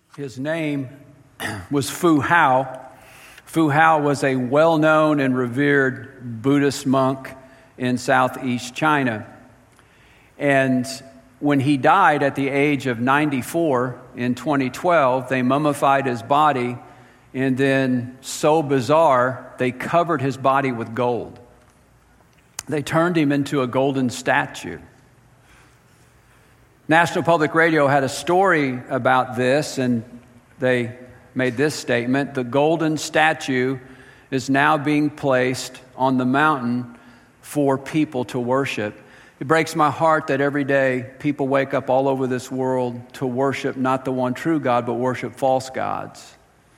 His name was Fu Hao. Fu Hao was a well-known and revered Buddhist monk in southeast China. And when he died at the age of 94 in 2012, they mummified his body, and then, so bizarre, they covered his body with gold. They turned him into a golden statue. National Public Radio had a story about this, and they made this statement: the golden statue is now being placed on the mountain for people to worship. It breaks my heart that every day people wake up all over this world to worship not the one true God, but worship false gods.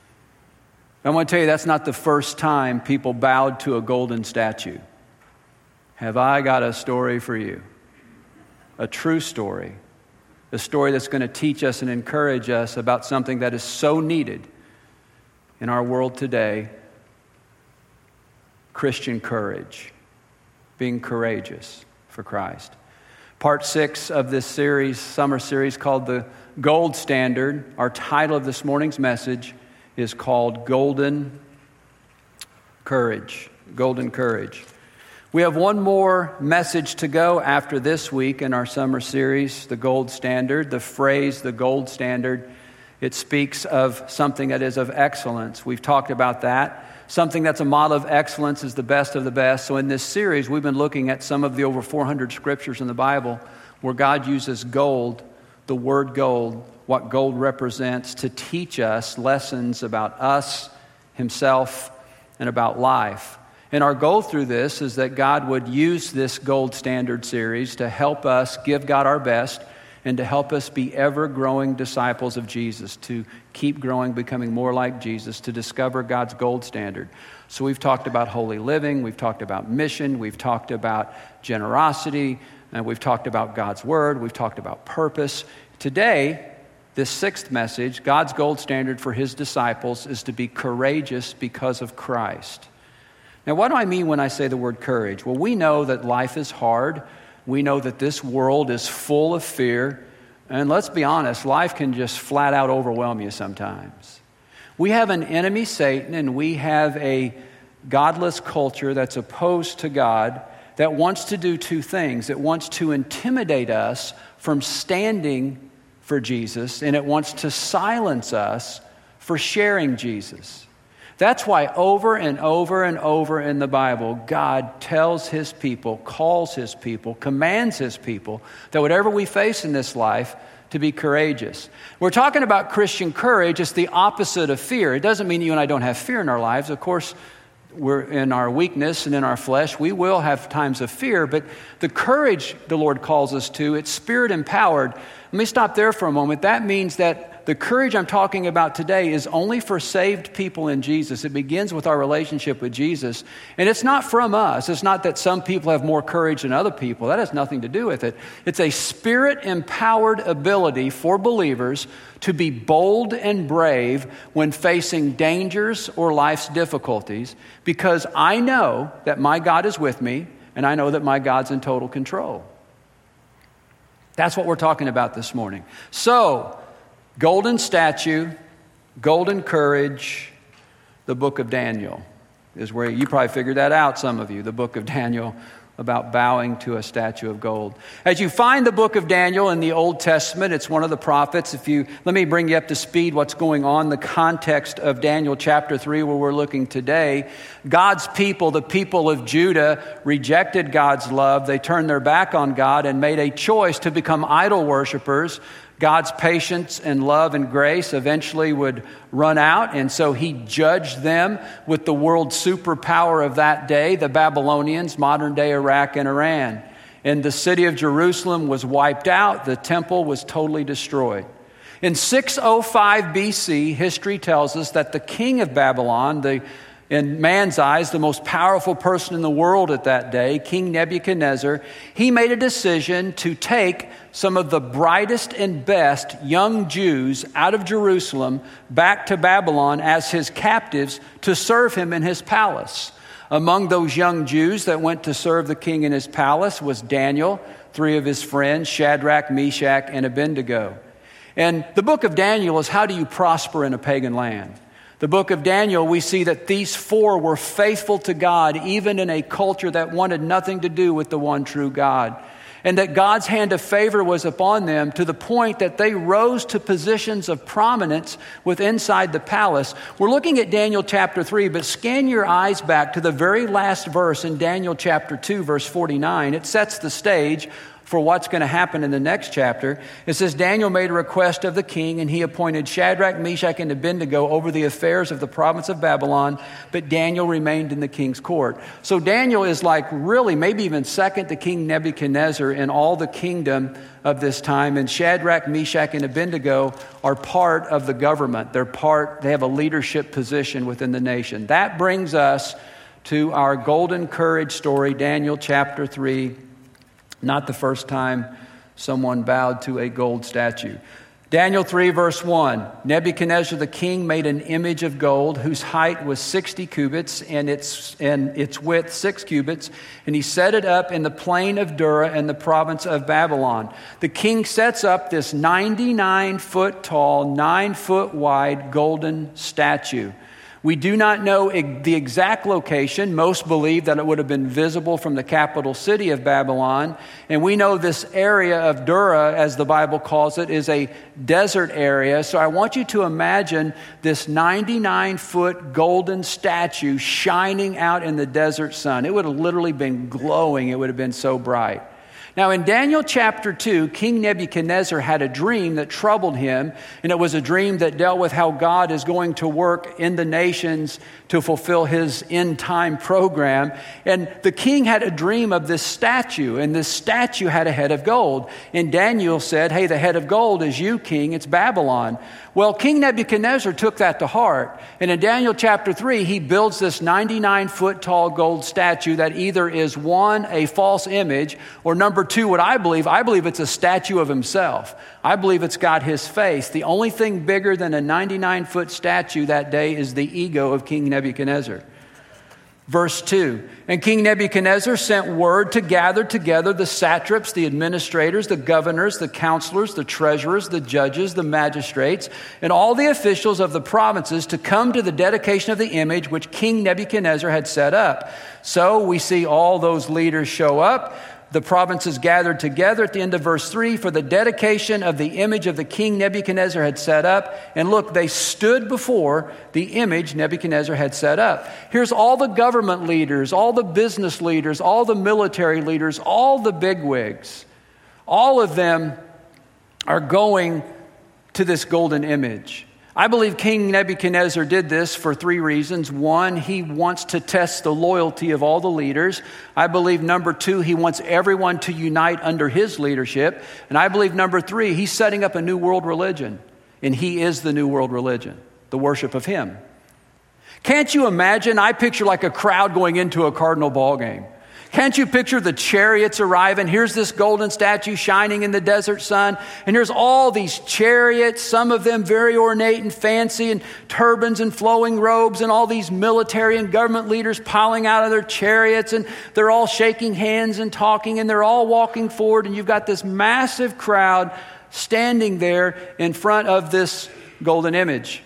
I want to tell you, that's not the first time people bowed to a golden statue. Have I got a story for you? A true story. A story that's going to teach us and encourage us about something that is so needed in our world today: Christian courage, being courageous for Christ. Part 6 of this series, summer series called The Gold Standard. Our title of this morning's message is called Golden Courage. Golden Courage. We have one more message to go after this week in our summer series, The Gold Standard. The phrase, the gold standard, it speaks of something that is of excellence. We've talked about that. Something that's a model of excellence is the best of the best. So in this series, we've been looking at some of the over 400 scriptures in the Bible where God uses gold, the word gold, what gold represents, to teach us lessons about us, Himself, and about life. And our goal through this is that God would use this Gold Standard series to help us give God our best and to help us be ever-growing disciples of Jesus, to keep growing, becoming more like Jesus, to discover God's gold standard. So we've talked about holy living, we've talked about mission, we've talked about generosity, and we've talked about God's word, we've talked about purpose. Today, this sixth message, God's gold standard for His disciples, is to be courageous because of Christ. Now, what do I mean when I say the word courage? Well, we know that life is hard. We know that this world is full of fear. And let's be honest, life can just flat out overwhelm you sometimes. We have an enemy, Satan, and we have a godless culture that's opposed to God that wants to do two things. It wants to intimidate us from standing for Jesus, and it wants to silence us for sharing Jesus. That's why over and over and over in the Bible, God tells His people, calls His people, commands His people that whatever we face in this life, to be courageous. We're talking about Christian courage. It's the opposite of fear. It doesn't mean you and I don't have fear in our lives. Of course, we're in our weakness and in our flesh. We will have times of fear, but the courage the Lord calls us to, it's spirit empowered. Let me stop there for a moment. That means that the courage I'm talking about today is only for saved people in Jesus. It begins with our relationship with Jesus. And it's not from us. It's not that some people have more courage than other people. That has nothing to do with it. It's a spirit-empowered ability for believers to be bold and brave when facing dangers or life's difficulties, because I know that my God is with me, and I know that my God's in total control. That's what we're talking about this morning. So, golden statue, golden courage, the book of Daniel is where you probably figured that out, some of you, the book of Daniel, about bowing to a statue of gold. As you find the book of Daniel in the Old Testament, it's one of the prophets. Let me bring you up to speed what's going on, the context of Daniel chapter 3 where we're looking today. God's people, the people of Judah, rejected God's love. They turned their back on God and made a choice to become idol worshipers. God's patience and love and grace eventually would run out, and so He judged them with the world superpower of that day, the Babylonians, modern-day Iraq and Iran. And the city of Jerusalem was wiped out. The temple was totally destroyed. In 605 BC, history tells us that the king of Babylon, in man's eyes, the most powerful person in the world at that day, King Nebuchadnezzar, he made a decision to take some of the brightest and best young Jews out of Jerusalem back to Babylon as his captives to serve him in his palace. Among those young Jews that went to serve the king in his palace was Daniel, 3 of his friends, Shadrach, Meshach, and Abednego. And the book of Daniel is how do you prosper in a pagan land? The book of Daniel, we see that these four were faithful to God, even in a culture that wanted nothing to do with the one true God. And that God's hand of favor was upon them to the point that they rose to positions of prominence inside the palace. We're looking at Daniel chapter 3, but scan your eyes back to the very last verse in Daniel chapter 2, verse 49. It sets the stage for what's going to happen in the next chapter. It says, Daniel made a request of the king, and he appointed Shadrach, Meshach, and Abednego over the affairs of the province of Babylon, but Daniel remained in the king's court. So Daniel is like really maybe even second to King Nebuchadnezzar in all the kingdom of this time, and Shadrach, Meshach, and Abednego are part of the government. They have a leadership position within the nation. That brings us to our golden courage story, Daniel chapter 3. Not the first time someone bowed to a gold statue. Daniel 3, verse 1. Nebuchadnezzar the king made an image of gold whose height was 60 cubits and its width 6 cubits, and he set it up in the plain of Dura in the province of Babylon. The king sets up this 99-foot tall, 9-foot wide golden statue. We do not know the exact location. Most believe that it would have been visible from the capital city of Babylon. And we know this area of Dura, as the Bible calls it, is a desert area. So I want you to imagine this 99-foot golden statue shining out in the desert sun. It would have literally been glowing. It would have been so bright. Now, in Daniel chapter 2, King Nebuchadnezzar had a dream that troubled him, and it was a dream that dealt with how God is going to work in the nations to fulfill his end-time program. And the king had a dream of this statue, and this statue had a head of gold. And Daniel said, hey, the head of gold is you, king, it's Babylon. Well, King Nebuchadnezzar took that to heart. And in Daniel chapter 3, he builds this 99-foot tall gold statue that either is one, a false image, or number two, what I believe it's a statue of himself. I believe it's got his face. The only thing bigger than a 99-foot statue that day is the ego of King Nebuchadnezzar. Verse 2, and King Nebuchadnezzar sent word to gather together the satraps, the administrators, the governors, the counselors, the treasurers, the judges, the magistrates, and all the officials of the provinces to come to the dedication of the image which King Nebuchadnezzar had set up. So we see all those leaders show up. The provinces gathered together at the end of verse 3 for the dedication of the image of the king Nebuchadnezzar had set up. And look, they stood before the image Nebuchadnezzar had set up. Here's all the government leaders, all the business leaders, all the military leaders, all the bigwigs. All of them are going to this golden image. I believe King Nebuchadnezzar did this for 3 reasons. 1, he wants to test the loyalty of all the leaders. I believe number 2, he wants everyone to unite under his leadership. And I believe number 3, he's setting up a new world religion. And he is the new world religion, the worship of him. Can't you imagine? I picture like a crowd going into a Cardinal ball game. Can't you picture the chariots arriving? Here's this golden statue shining in the desert sun. And here's all these chariots, some of them very ornate and fancy, and turbans and flowing robes, and all these military and government leaders piling out of their chariots. And they're all shaking hands and talking, and they're all walking forward. And you've got this massive crowd standing there in front of this golden image.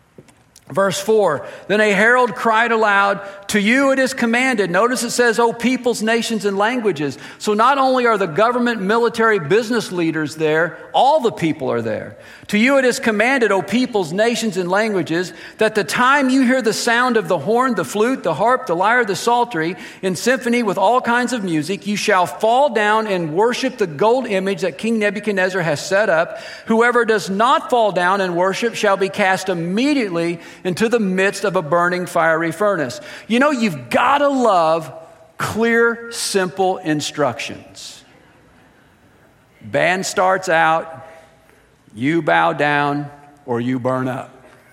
Verse 4, then a herald cried aloud, to you it is commanded. Notice it says, O peoples, nations, and languages. So not only are the government, military, business leaders there, all the people are there. To you it is commanded, O peoples, nations, and languages, that the time you hear the sound of the horn, the flute, the harp, the lyre, the psaltery, in symphony with all kinds of music, you shall fall down and worship the gold image that King Nebuchadnezzar has set up. Whoever does not fall down and worship shall be cast immediately into the midst of a burning fiery furnace. You know, you've got to love clear, simple instructions. Band starts out, you bow down, or you burn up.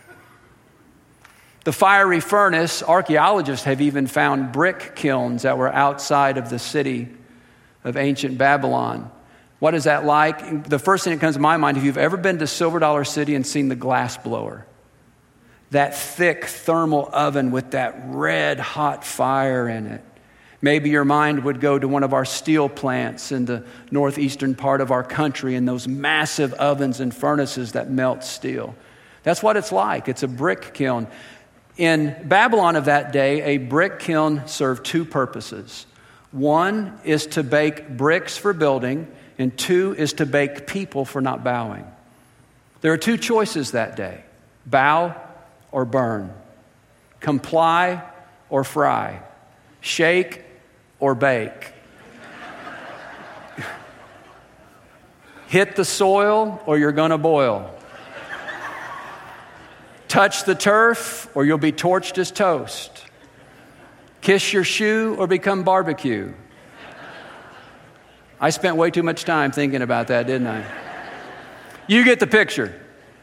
The fiery furnace, archaeologists have even found brick kilns that were outside of the city of ancient Babylon. What is that like? The first thing that comes to my mind, if you've ever been to Silver Dollar City and seen the glass blower, that thick thermal oven with that red hot fire in it. Maybe your mind would go to one of our steel plants in the northeastern part of our country and those massive ovens and furnaces that melt steel. That's what it's like. It's a brick kiln. In Babylon of that day, a brick kiln served two purposes. One is to bake bricks for building, and two is to bake people for not bowing. There are two choices that day: bow or burn, comply or fry, shake or bake, hit the soil or you're going to boil, touch the turf or you'll be torched as toast, kiss your shoe or become barbecue. I spent way too much time thinking about that, didn't I? You get the picture.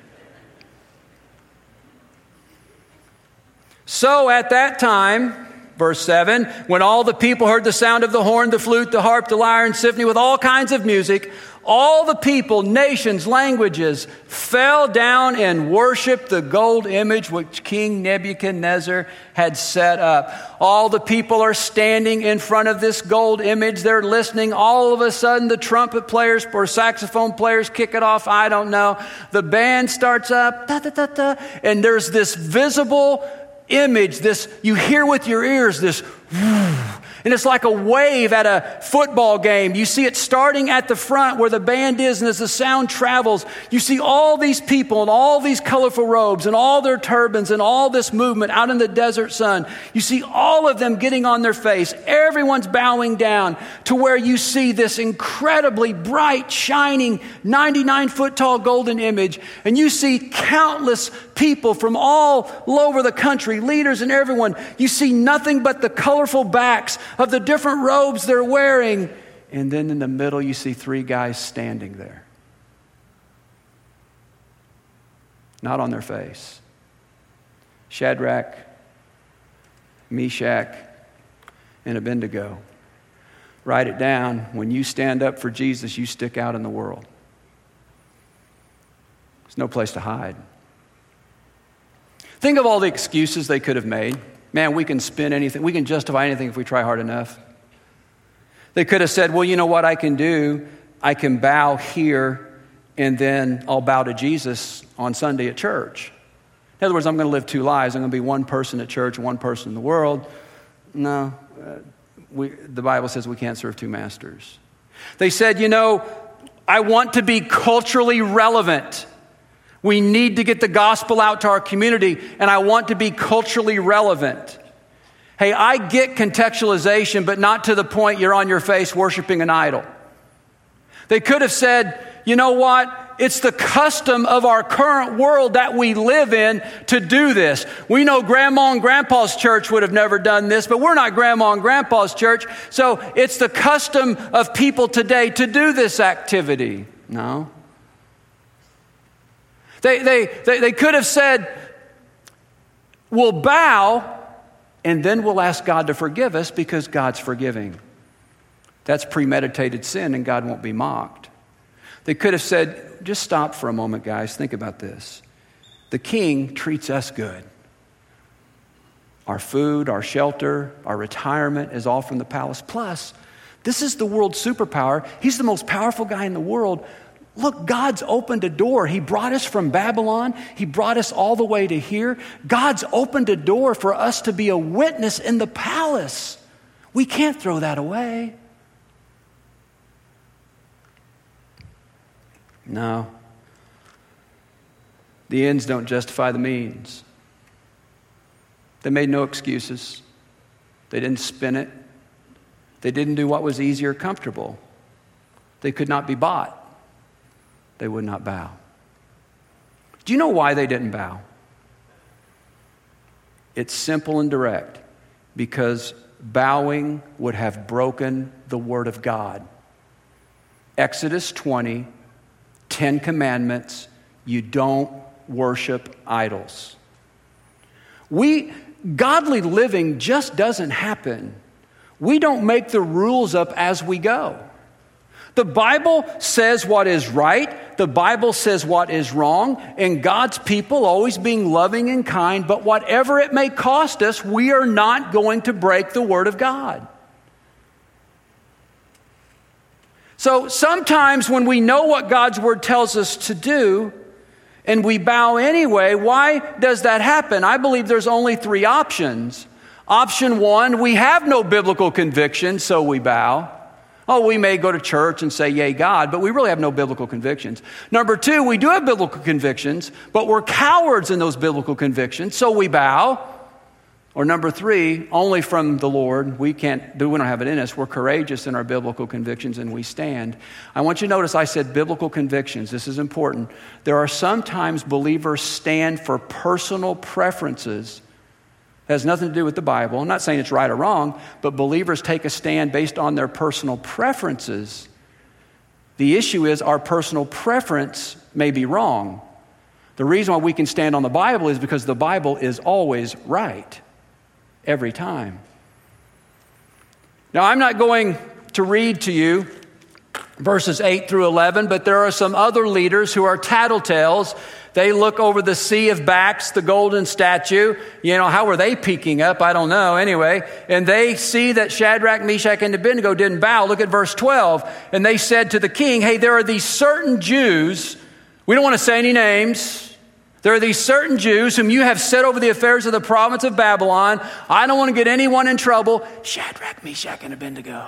So at that time, verse 7, when all the people heard the sound of the horn, the flute, the harp, the lyre, and symphony with all kinds of music, all the people, nations, languages fell down and worshiped the gold image which King Nebuchadnezzar had set up. All the people are standing in front of this gold image. They're listening. All of a sudden, the trumpet players or saxophone players kick it off. I don't know. The band starts up, da, da, da, da, and there's this visible image, this you hear with your ears, this and it's like a wave at a football game. You see it starting at the front where the band is, and as the sound travels, you see all these people in all these colorful robes and all their turbans and all this movement out in the desert sun. You see all of them getting on their face. Everyone's bowing down to where you see this incredibly bright, shining, 99-foot tall golden image, and you see countless people from all over the country, leaders and everyone. You see nothing but the colorful backs of the different robes they're wearing. And then in the middle, you see three guys standing there. Not on their face. Shadrach, Meshach, and Abednego. Write it down. When you stand up for Jesus, you stick out in the world. There's no place to hide. Think of all the excuses they could have made. Man, we can spin anything. We can justify anything if we try hard enough. They could have said, well, you know what I can do? I can bow here, and then I'll bow to Jesus on Sunday at church. In other words, I'm going to live two lives. I'm going to be one person at church and one person in the world. No, the Bible says we can't serve two masters. They said, you know, I want to be culturally relevant. We need to get the gospel out to our community, and I want to be culturally relevant. Hey, I get contextualization, but not to the point you're on your face worshiping an idol. They could have said, you know what? It's the custom of our current world that we live in to do this. We know Grandma and Grandpa's church would have never done this, but we're not Grandma and Grandpa's church, so it's the custom of people today to do this activity. No. They could have said, we'll bow and then we'll ask God to forgive us because God's forgiving. That's premeditated sin and God won't be mocked. They could have said, just stop for a moment, guys. Think about this. The king treats us good. Our food, our shelter, our retirement is all from the palace. Plus, this is the world's superpower. He's the most powerful guy in the world. Look, God's opened a door. He brought us from Babylon. He brought us all the way to here. God's opened a door for us to be a witness in the palace. We can't throw that away. No. The ends don't justify the means. They made no excuses. They didn't spin it. They didn't do what was easy or comfortable. They could not be bought. They would not bow. Do you know why they didn't bow? It's simple and direct. Because bowing would have broken the word of God. Exodus 20, 10 commandments, you don't worship idols. Godly living just doesn't happen. We don't make the rules up as we go. The Bible says what is right. The Bible says what is wrong. And God's people always being loving and kind. But whatever it may cost us, we are not going to break the word of God. So sometimes when we know what God's word tells us to do and we bow anyway, why does that happen? I believe there's only three options. Option one, we have no biblical conviction, so we bow. Oh, we may go to church and say, yay, God, but we really have no biblical convictions. Number two, we do have biblical convictions, but we're cowards in those biblical convictions, so we bow. Or number three, only from the Lord. We don't have it in us. We're courageous in our biblical convictions and we stand. I want you to notice I said biblical convictions. This is important. There are sometimes believers stand for personal preferences. It has nothing to do with the Bible. I'm not saying it's right or wrong, but believers take a stand based on their personal preferences. The issue is our personal preference may be wrong. The reason why we can stand on the Bible is because the Bible is always right. Every time. Now, I'm not going to read to you verses 8 through 11, but there are some other leaders who are tattletales. They look over the sea of backs, the golden statue. How were they peeking up? I don't know. Anyway, and they see that Shadrach, Meshach, and Abednego didn't bow. Look at verse 12. And they said to the king, hey, there are these certain Jews. We don't want to say any names. There are these certain Jews whom you have set over the affairs of the province of Babylon. I don't want to get anyone in trouble. Shadrach, Meshach, and Abednego.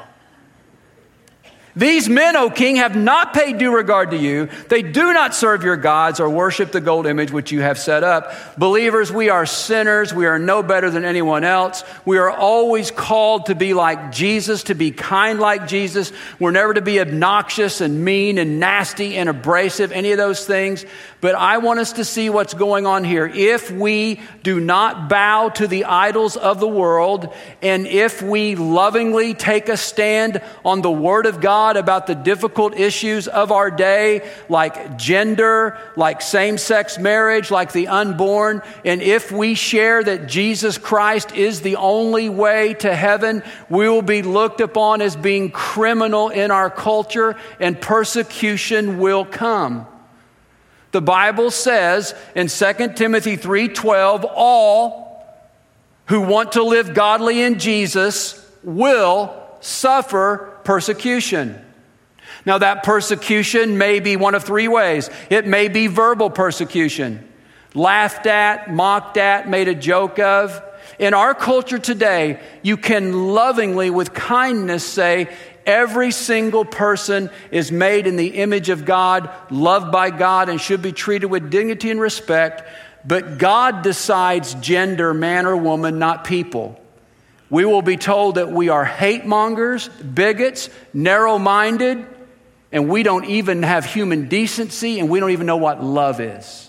These men, O king, have not paid due regard to you. They do not serve your gods or worship the gold image which you have set up. Believers, we are sinners. We are no better than anyone else. We are always called to be like Jesus, to be kind like Jesus. We're never to be obnoxious and mean and nasty and abrasive, any of those things. But I want us to see what's going on here. If we do not bow to the idols of the world, and if we lovingly take a stand on the Word of God about the difficult issues of our day, like gender, like same-sex marriage, like the unborn, and if we share that Jesus Christ is the only way to heaven, we will be looked upon as being criminal in our culture, and persecution will come. The Bible says in 2 Timothy 3:12, all who want to live godly in Jesus will suffer persecution. Now that persecution may be one of three ways. It may be verbal persecution, laughed at, mocked at, made a joke of. In our culture today, you can lovingly, with kindness, say, every single person is made in the image of God, loved by God, and should be treated with dignity and respect. But God decides gender, man or woman, not people. We will be told that we are hate mongers, bigots, narrow-minded, and we don't even have human decency, and we don't even know what love is.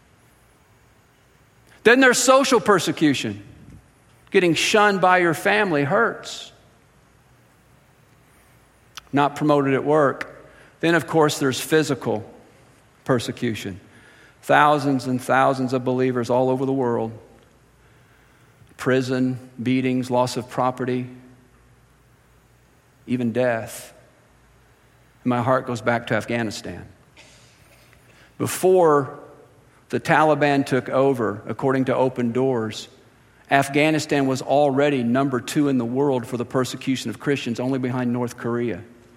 Then there's social persecution. Getting shunned by your family hurts. Not promoted at work. Then, of course, there's physical persecution. Thousands and thousands of believers all over the world. Prison, beatings, loss of property, even death. And my heart goes back to Afghanistan. Before the Taliban took over, according to Open Doors, Afghanistan was already number 2 in the world for the persecution of Christians, only behind North Korea.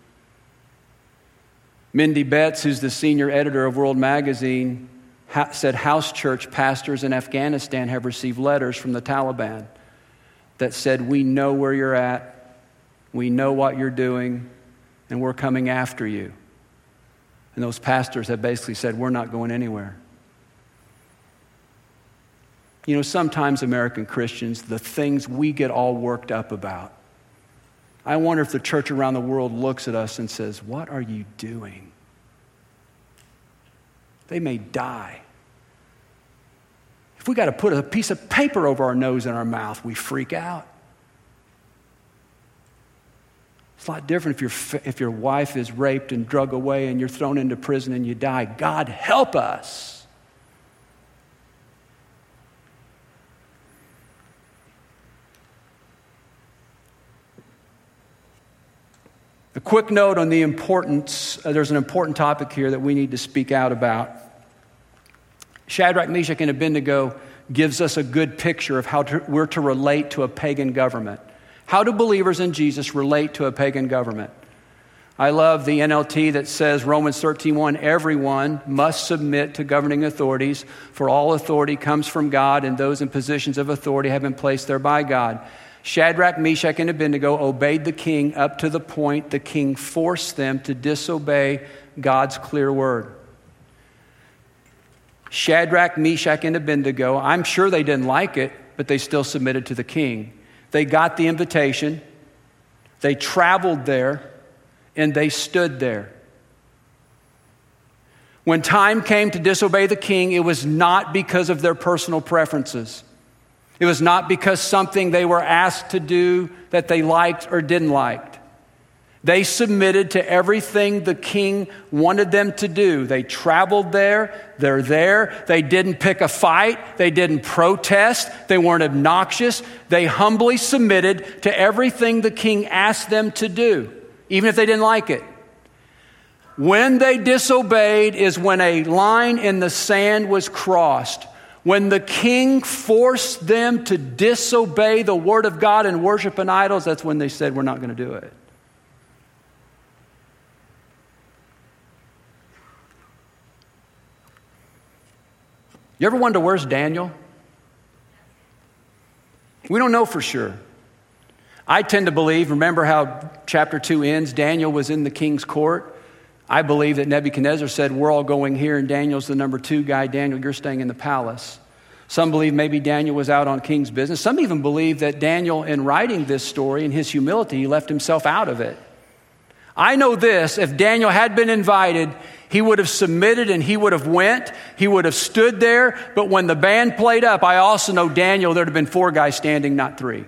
Mindy Betts, who's the senior editor of World Magazine, said house church pastors in Afghanistan have received letters from the Taliban that said, we know where you're at, we know what you're doing, and we're coming after you. And those pastors have basically said, we're not going anywhere. Sometimes American Christians, the things we get all worked up about, I wonder if the church around the world looks at us and says, what are you doing? They may die. If we got to put a piece of paper over our nose and our mouth, we freak out. It's a lot different if your wife is raped and drug away and you're thrown into prison and you die. God help us. A quick note on the importance, there's an important topic here that we need to speak out about. Shadrach, Meshach, and Abednego gives us a good picture of how we're to relate to a pagan government. How do believers in Jesus relate to a pagan government? I love the NLT that says, Romans 13:1, everyone must submit to governing authorities, for all authority comes from God, and those in positions of authority have been placed there by God. Shadrach, Meshach, and Abednego obeyed the king up to the point the king forced them to disobey God's clear word. Shadrach, Meshach, and Abednego, I'm sure they didn't like it, but they still submitted to the king. They got the invitation, they traveled there, and they stood there. When time came to disobey the king, it was not because of their personal preferences. It was not because something they were asked to do that they liked or didn't like. They submitted to everything the king wanted them to do. They traveled there. They're there. They didn't pick a fight. They didn't protest. They weren't obnoxious. They humbly submitted to everything the king asked them to do, even if they didn't like it. When they disobeyed is when a line in the sand was crossed. When the king forced them to disobey the word of God and worship an idol, that's when they said, we're not going to do it. You ever wonder, where's Daniel? We don't know for sure. I tend to believe, remember how chapter 2 ends, Daniel was in the king's court. I believe that Nebuchadnezzar said, we're all going here, and Daniel's the number 2 guy. Daniel, you're staying in the palace. Some believe maybe Daniel was out on king's business. Some even believe that Daniel, in writing this story, in his humility, he left himself out of it. I know this, if Daniel had been invited, he would have submitted and he would have went. He would have stood there. But when the band played up, I also know Daniel, there'd have been 4 guys standing, not 3.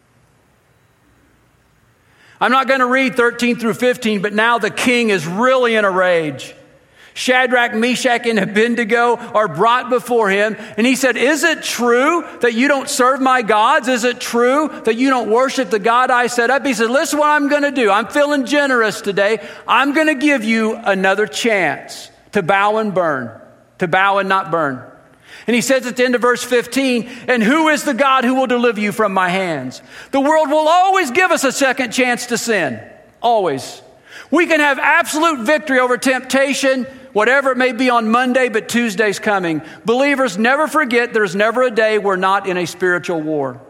I'm not going to read 13 through 15, but now the king is really in a rage. Shadrach, Meshach, and Abednego are brought before him. And he said, is it true that you don't serve my gods? Is it true that you don't worship the God I set up? He said, listen what I'm going to do. I'm feeling generous today. I'm going to give you another chance to bow and burn, to bow and not burn. And he says at the end of verse 15, and who is the God who will deliver you from my hands? The world will always give us a second chance to sin. Always. We can have absolute victory over temptation, whatever it may be on Monday, but Tuesday's coming. Believers, never forget there's never a day we're not in a spiritual war.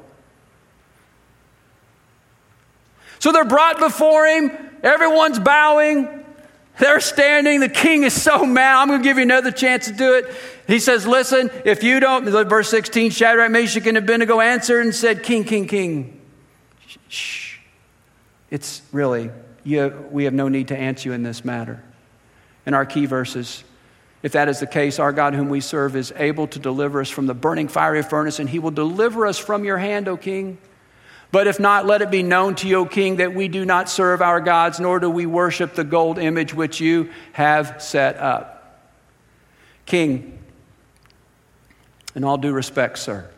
So they're brought before him. Everyone's bowing. They're standing. The king is so mad. I'm going to give you another chance to do it. He says, listen, if you don't, verse 16, Shadrach, Meshach, and Abednego answered and said, King. Shh. It's really, we have no need to answer you in this matter. In our key verses, if that is the case, our God whom we serve is able to deliver us from the burning fiery furnace, and he will deliver us from your hand, O king. But if not, let it be known to you, O king, that we do not serve our gods, nor do we worship the gold image which you have set up. King, in all due respect, sir,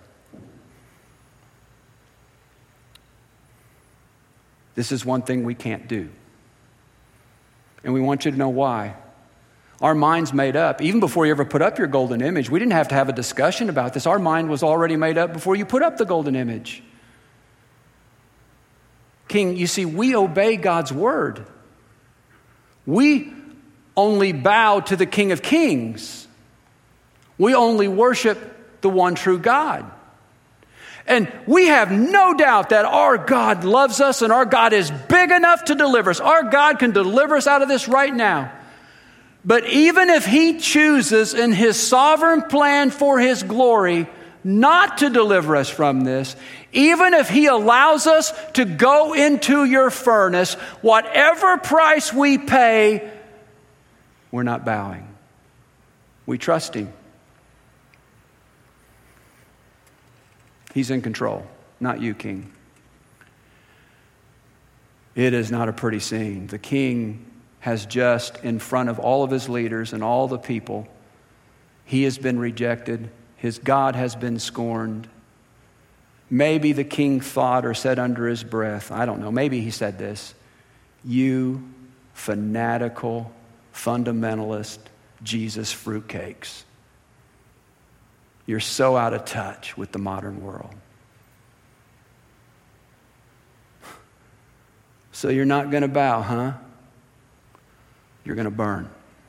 this is one thing we can't do. And we want you to know why. Our mind's made up. Even before you ever put up your golden image, we didn't have to have a discussion about this. Our mind was already made up before you put up the golden image. King, you see, we obey God's word. We only bow to the King of Kings. We only worship the one true God. And we have no doubt that our God loves us and our God is big enough to deliver us. Our God can deliver us out of this right now. But even if he chooses in his sovereign plan for his glory not to deliver us from this, even if he allows us to go into your furnace, whatever price we pay, we're not bowing. We trust him. He's in control, not you, King. It is not a pretty scene. The king has just, in front of all of his leaders and all the people, he has been rejected. His God has been scorned. Maybe the king thought or said under his breath, I don't know, maybe he said this, you fanatical, fundamentalist Jesus fruitcakes. You're so out of touch with the modern world. So you're not going to bow, huh? you're going to burn.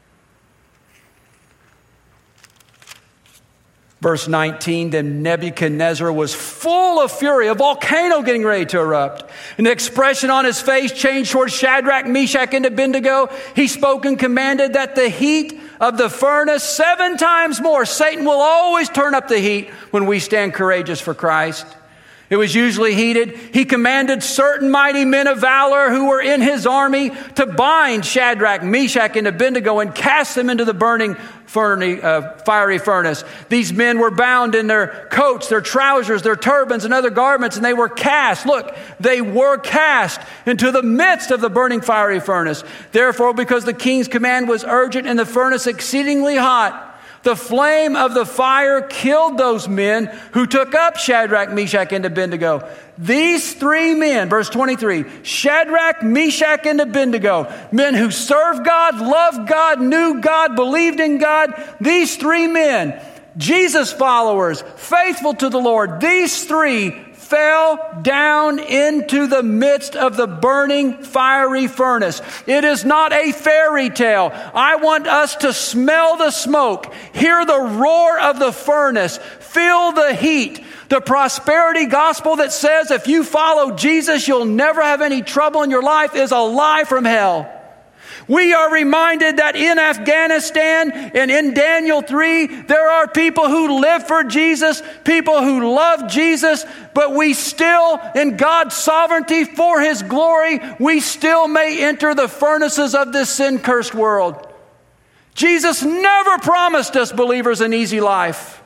Verse 19, then Nebuchadnezzar was full of fury, a volcano getting ready to erupt. An expression on his face changed towards Shadrach, Meshach, and Abednego. He spoke and commanded that the heat of the furnace 7 times more. Satan will always turn up the heat when we stand courageous for Christ. It was usually heated. He commanded certain mighty men of valor who were in his army to bind Shadrach, Meshach, and Abednego and cast them into the burning fiery furnace. These men were bound in their coats, their trousers, their turbans, and other garments, and they were cast. Look, they were cast into the midst of the burning fiery furnace. Therefore, because the king's command was urgent and the furnace exceedingly hot, the flame of the fire killed those men who took up Shadrach, Meshach, and Abednego. These 3 men, verse 23, Shadrach, Meshach, and Abednego, men who served God, loved God, knew God, believed in God. These 3 men, Jesus followers, faithful to the Lord, these 3 fell down into the midst of the burning fiery furnace. It is not a fairy tale. I want us to smell the smoke, hear the roar of the furnace, feel the heat. The prosperity gospel that says if you follow Jesus, you'll never have any trouble in your life is a lie from hell. We are reminded that in Afghanistan and in Daniel 3, there are people who live for Jesus, people who love Jesus, but we still, in God's sovereignty for His glory, we still may enter the furnaces of this sin-cursed world. Jesus never promised us, believers, an easy life.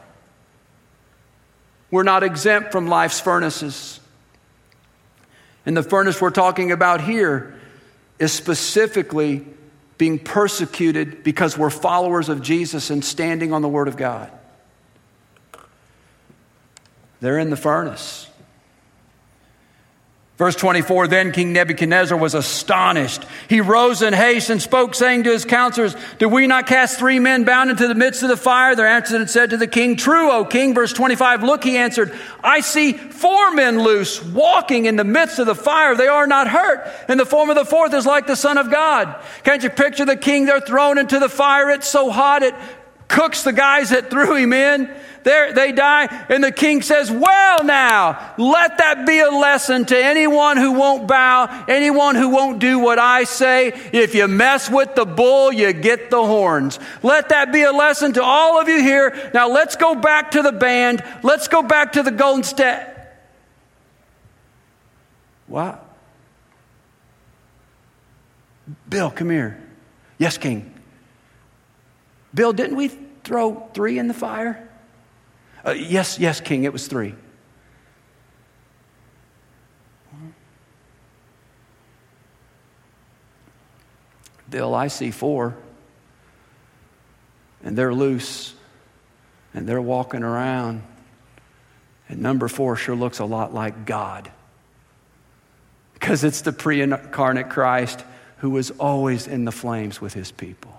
We're not exempt from life's furnaces. And the furnace we're talking about here is specifically being persecuted because we're followers of Jesus and standing on the Word of God. They're in the furnace. Verse 24, then King Nebuchadnezzar was astonished. He rose in haste and spoke, saying to his counselors, did we not cast 3 men bound into the midst of the fire? They answered and said to the king, true, O king. Verse 25, look, he answered, I see 4 men loose, walking in the midst of the fire. They are not hurt. And the form of the 4th is like the Son of God. Can't you picture the king? They're thrown into the fire. It's so hot, it cooks the guys that threw him in. They die, and the king says, well now, let that be a lesson to anyone who won't bow, anyone who won't do what I say. If you mess with the bull, you get the horns. Let that be a lesson to all of you here. Now let's go back to the band. Let's go back to the golden staff. What? Bill, come here. Yes, king. Bill, didn't we throw 3 in the fire? Yes, king, it was 3. Bill, I see 4. And they're loose. And they're walking around. And number 4 sure looks a lot like God. Because it's the pre-incarnate Christ who was always in the flames with His people.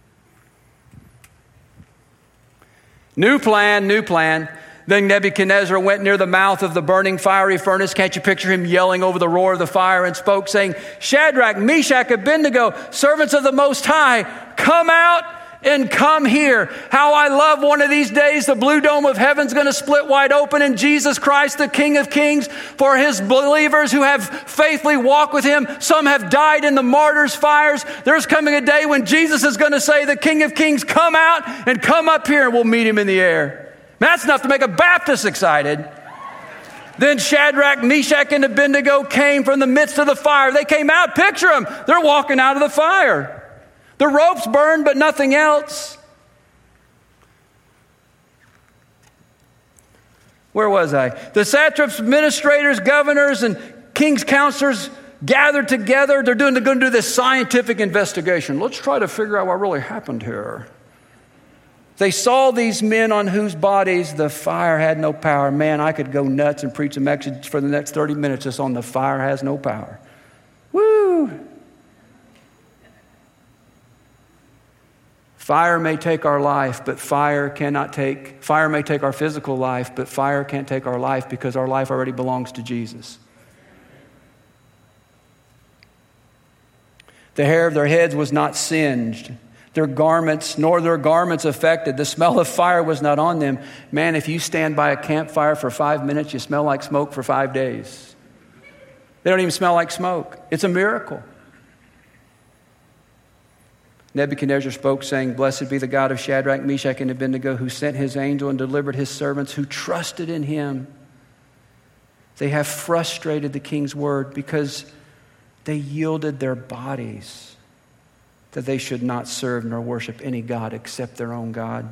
New plan. Then Nebuchadnezzar went near the mouth of the burning fiery furnace. Can't you picture him yelling over the roar of the fire and spoke, saying, Shadrach, Meshach, Abednego, servants of the Most High, come out and come here. How I love one of these days the blue dome of heaven's going to split wide open and Jesus Christ, the King of Kings, for His believers who have faithfully walked with Him. Some have died in the martyrs' fires. There's coming a day when Jesus is going to say, the King of Kings, come out and come up here, and we'll meet Him in the air. That's enough to make a Baptist excited. Then Shadrach, Meshach, and Abednego came from the midst of the fire. They came out. Picture them. They're walking out of the fire. The ropes burned, but nothing else. Where was I? The satraps, administrators, governors, and king's counselors gathered together. They're going to do this scientific investigation. Let's try to figure out what really happened here. They saw these men on whose bodies the fire had no power. Man, I could go nuts and preach a message for the next 30 minutes just on the fire has no power. Woo! Fire may take our life, but fire may take our physical life, but fire can't take our life because our life already belongs to Jesus. The hair of their heads was not singed, their garments affected. The smell of fire was not on them. Man, if you stand by a campfire for 5 minutes, you smell like smoke for 5 days. They don't even smell like smoke. It's a miracle. Nebuchadnezzar spoke, saying, "Blessed be the God of Shadrach, Meshach, and Abednego, who sent his angel and delivered his servants who trusted in him." They have frustrated the king's word because they yielded their bodies that they should not serve nor worship any god except their own God.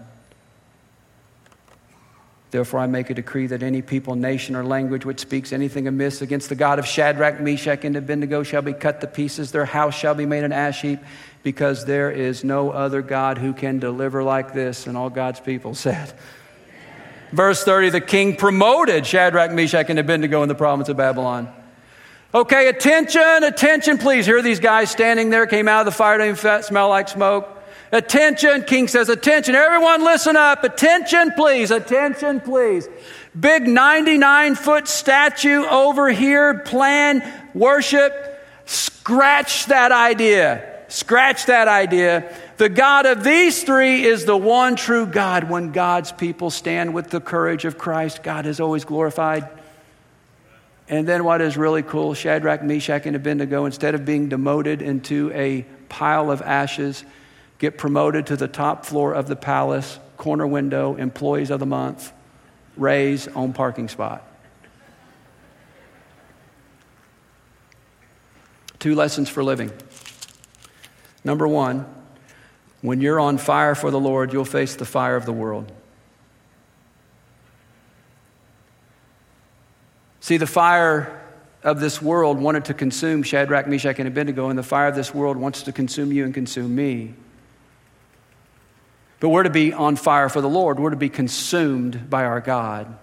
Therefore, I make a decree that any people, nation, or language which speaks anything amiss against the God of Shadrach, Meshach, and Abednego shall be cut to pieces. Their house shall be made an ash heap, because there is no other God who can deliver like this. And all God's people said. Verse 30, the king promoted Shadrach, Meshach, and Abednego in the province of Babylon. Okay, attention, please. Here are these guys standing there, came out of the fire, don't even smell like smoke. Attention, king says, attention, everyone listen up. Attention, please. Big 99-foot statue over here, plan, worship. Scratch that idea. The God of these three is the one true God. When God's people stand with the courage of Christ, God is always glorified. And then what is really cool, Shadrach, Meshach, and Abednego, instead of being demoted into a pile of ashes, get promoted to the top floor of the palace, corner window, employees of the month, raise, own parking spot. 2 lessons for living. Number 1, when you're on fire for the Lord, you'll face the fire of the world. See, the fire of this world wanted to consume Shadrach, Meshach, and Abednego, and the fire of this world wants to consume you and consume me. But we're to be on fire for the Lord. We're to be consumed by our God.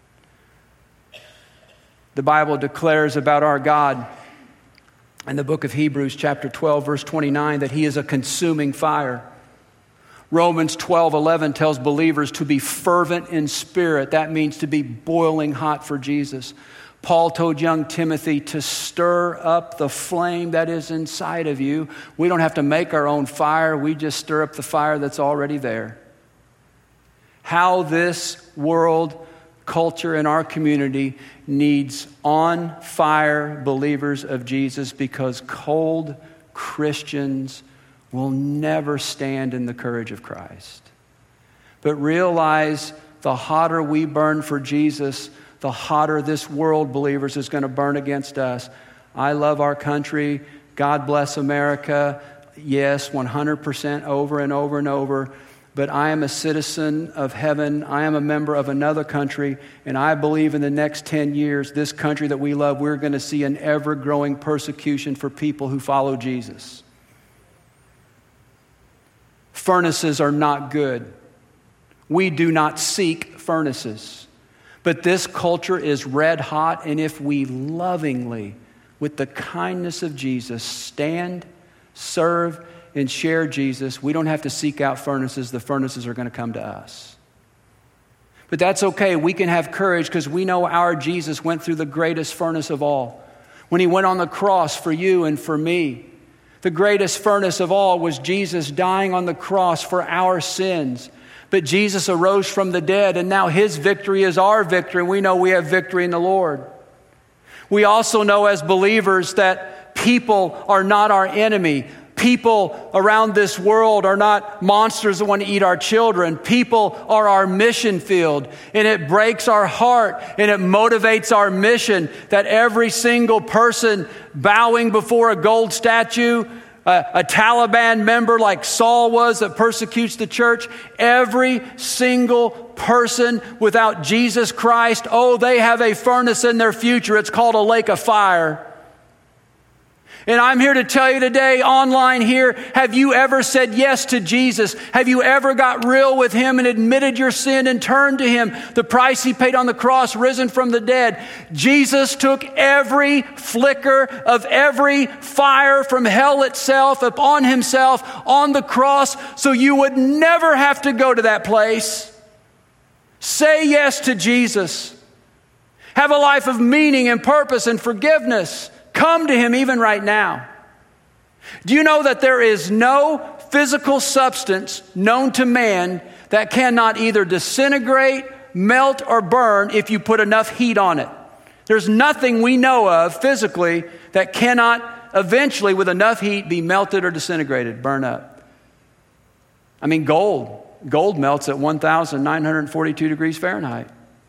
The Bible declares about our God in the book of Hebrews, chapter 12, verse 29, that he is a consuming fire. Romans 12:11 tells believers to be fervent in spirit. That means to be boiling hot for Jesus. Paul told young Timothy to stir up the flame that is inside of you. We don't have to make our own fire. We just stir up the fire that's already there. How this world culture in our community needs on fire believers of Jesus, because cold Christians will never stand in the courage of Christ. But realize the hotter we burn for Jesus, the hotter this world, believers, is going to burn against us. I love our country. God bless America. Yes, 100% over and over and over. But I am a citizen of heaven. I am a member of another country. And I believe in the next 10 years, this country that we love, we're going to see an ever-growing persecution for people who follow Jesus. Furnaces are not good. We do not seek furnaces. But this culture is red hot, and if we lovingly, with the kindness of Jesus, stand, serve, and share Jesus, we don't have to seek out furnaces. The furnaces are going to come to us. But that's okay. We can have courage because we know our Jesus went through the greatest furnace of all. When he went on the cross for you and for me, the greatest furnace of all was Jesus dying on the cross for our sins. But Jesus arose from the dead, and now his victory is our victory, and we know we have victory in the Lord. We also know as believers that people are not our enemy. People around this world are not monsters that want to eat our children. People are our mission field, and it breaks our heart and it motivates our mission that every single person bowing before a gold statue, a Taliban member like Saul was that persecutes the church, every single person without Jesus Christ, they have a furnace in their future. It's called a lake of fire. And I'm here to tell you today, online here, have you ever said yes to Jesus? Have you ever got real with him and admitted your sin and turned to him? The price he paid on the cross, risen from the dead. Jesus took every flicker of every fire from hell itself upon himself on the cross so you would never have to go to that place. Say yes to Jesus. Have a life of meaning and purpose and forgiveness. Come to him even right now. Do you know that there is no physical substance known to man that cannot either disintegrate, melt, or burn if you put enough heat on it? There's nothing we know of physically that cannot eventually, with enough heat, be melted or disintegrated, burn up. I mean, gold. Gold melts at 1,942 degrees Fahrenheit.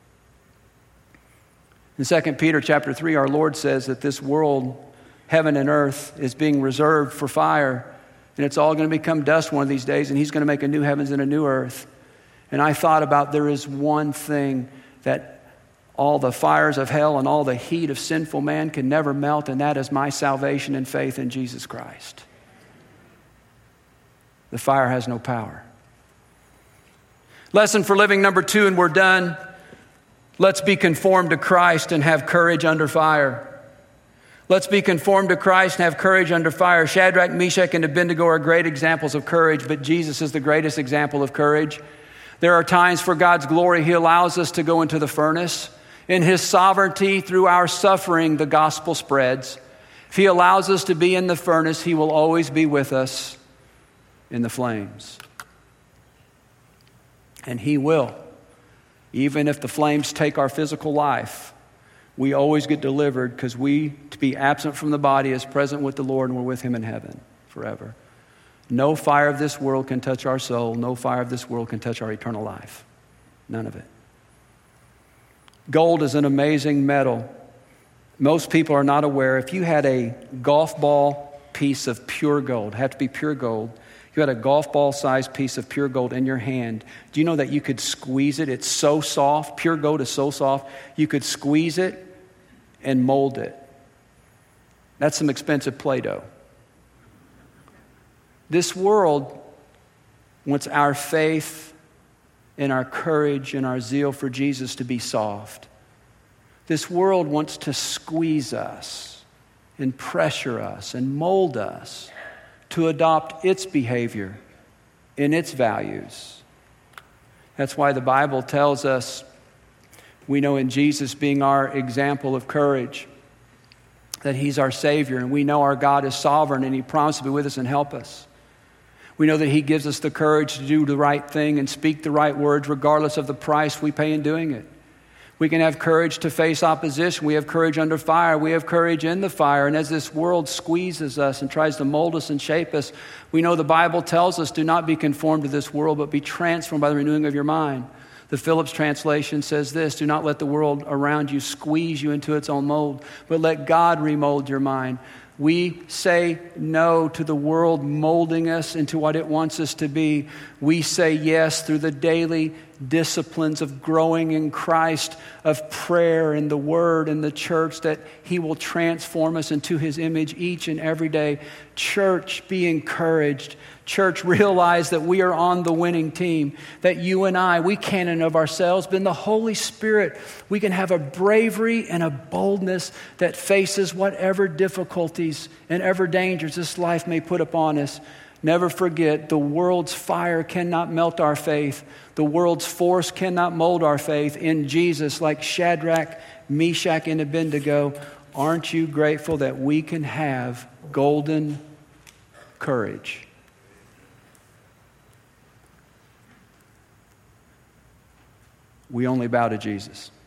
In 2 Peter chapter 3, our Lord says that this world, heaven and earth, is being reserved for fire, and it's all going to become dust one of these days, and He's going to make a new heavens and a new earth. And I thought about, there is one thing that all the fires of hell and all the heat of sinful man can never melt, and that is my salvation and faith in Jesus Christ. The fire has no power. Lesson for living number 2, and we're done. Let's be conformed to Christ and have courage under fire. Let's be conformed to Christ and have courage under fire. Shadrach, Meshach, and Abednego are great examples of courage, but Jesus is the greatest example of courage. There are times for God's glory He allows us to go into the furnace. In His sovereignty, through our suffering, the gospel spreads. If He allows us to be in the furnace, He will always be with us in the flames. And He will. Even if the flames take our physical life, we always get delivered, because to be absent from the body is present with the Lord, and we're with Him in heaven forever. No fire of this world can touch our soul. No fire of this world can touch our eternal life. None of it. Gold is an amazing metal. Most people are not aware. If you had a golf ball piece of pure gold, it had to be pure gold. You had a golf ball sized piece of pure gold in your hand. Do you know that you could squeeze it? It's so soft. Pure gold is so soft. You could squeeze it and mold it. That's some expensive Play-Doh. This world wants our faith and our courage and our zeal for Jesus to be soft. This world wants to squeeze us and pressure us and mold us to adopt its behavior and its values. That's why the Bible tells us, we know in Jesus being our example of courage, that He's our Savior, and we know our God is sovereign and He promised to be with us and help us. We know that He gives us the courage to do the right thing and speak the right words regardless of the price we pay in doing it. We can have courage to face opposition. We have courage under fire. We have courage in the fire. And as this world squeezes us and tries to mold us and shape us, we know the Bible tells us, do not be conformed to this world, but be transformed by the renewing of your mind. The Phillips translation says this: do not let the world around you squeeze you into its own mold, but let God remold your mind. We say no to the world molding us into what it wants us to be. We say yes through the daily disciplines of growing in Christ, of prayer and the Word and the church, that He will transform us into His image each and every day. Church, be encouraged. Church, realize that we are on the winning team, that you and I, we can't in of ourselves, but in the Holy Spirit, we can have a bravery and a boldness that faces whatever difficulties and ever dangers this life may put upon us. Never forget, the world's fire cannot melt our faith. The world's force cannot mold our faith. In Jesus, like Shadrach, Meshach, and Abednego, aren't you grateful that we can have golden courage? We only bow to Jesus.